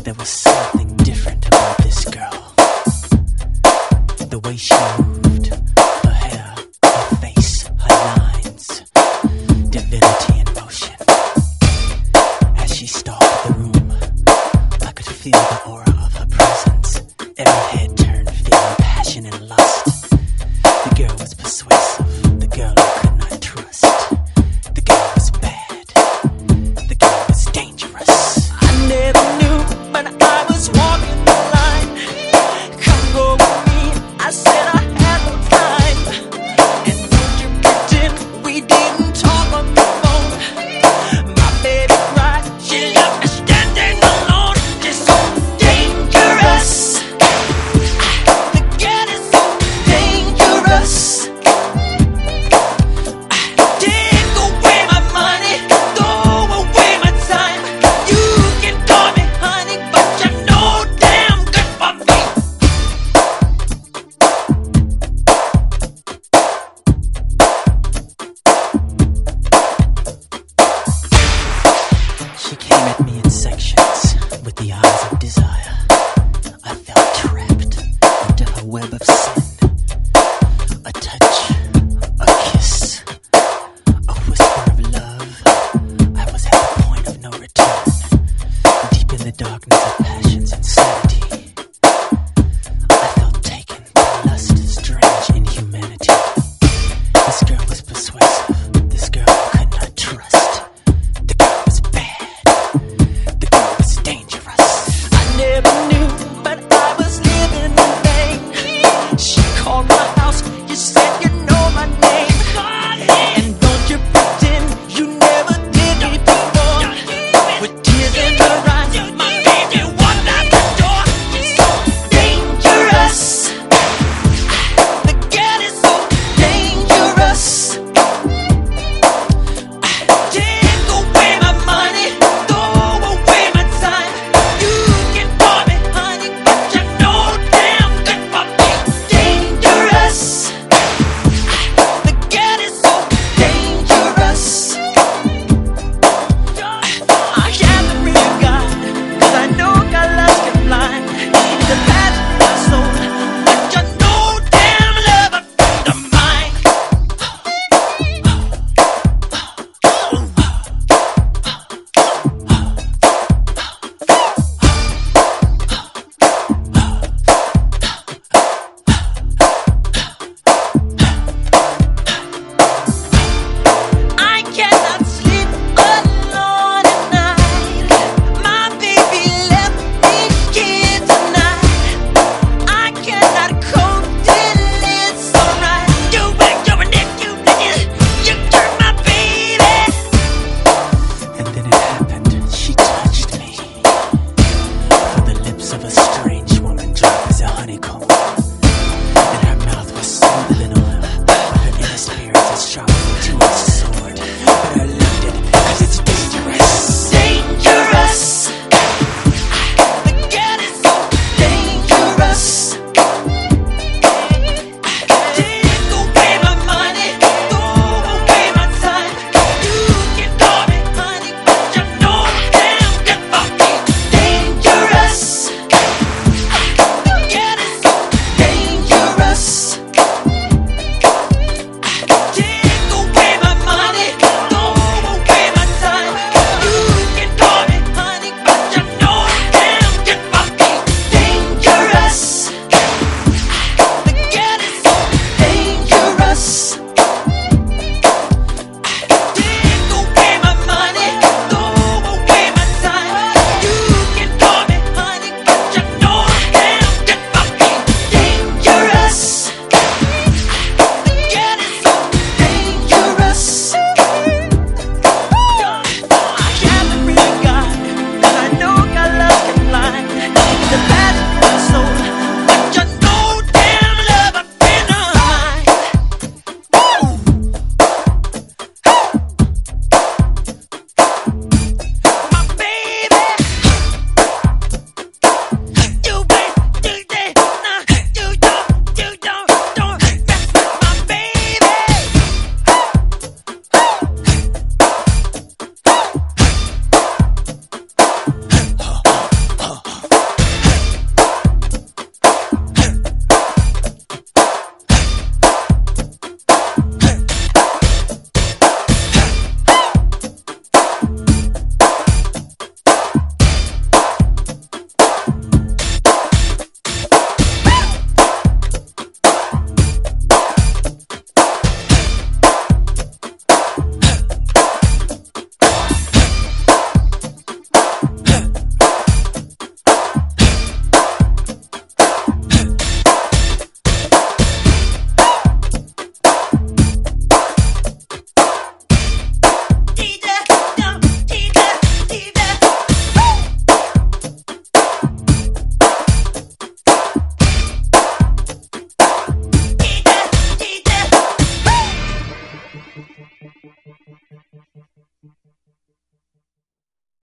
There was something different about this girl. The way she moved, her hair, her face, her lines, divinity in motion. As she stalked the room, I could feel the aura of her presence. Every head turned, feeling passion and lust. The girl was persuasive, the girl I could not trust. The girl was bad, the girl was dangerous. I never knew when I was walking the line. Come go with me, I said I had no time. And would you pretend we didn't talk on the phone? My baby cried, she left me standing alone. She's so dangerous. The girl is so dangerous. Take away my money, throw away my time. You can call me honey, but you're no damn good for me. She came at me in sections with the eyes of desire. I felt trapped into her web of sin. A touch, a kiss, a whisper of love. I was at the point of no return. Deep in the darkness of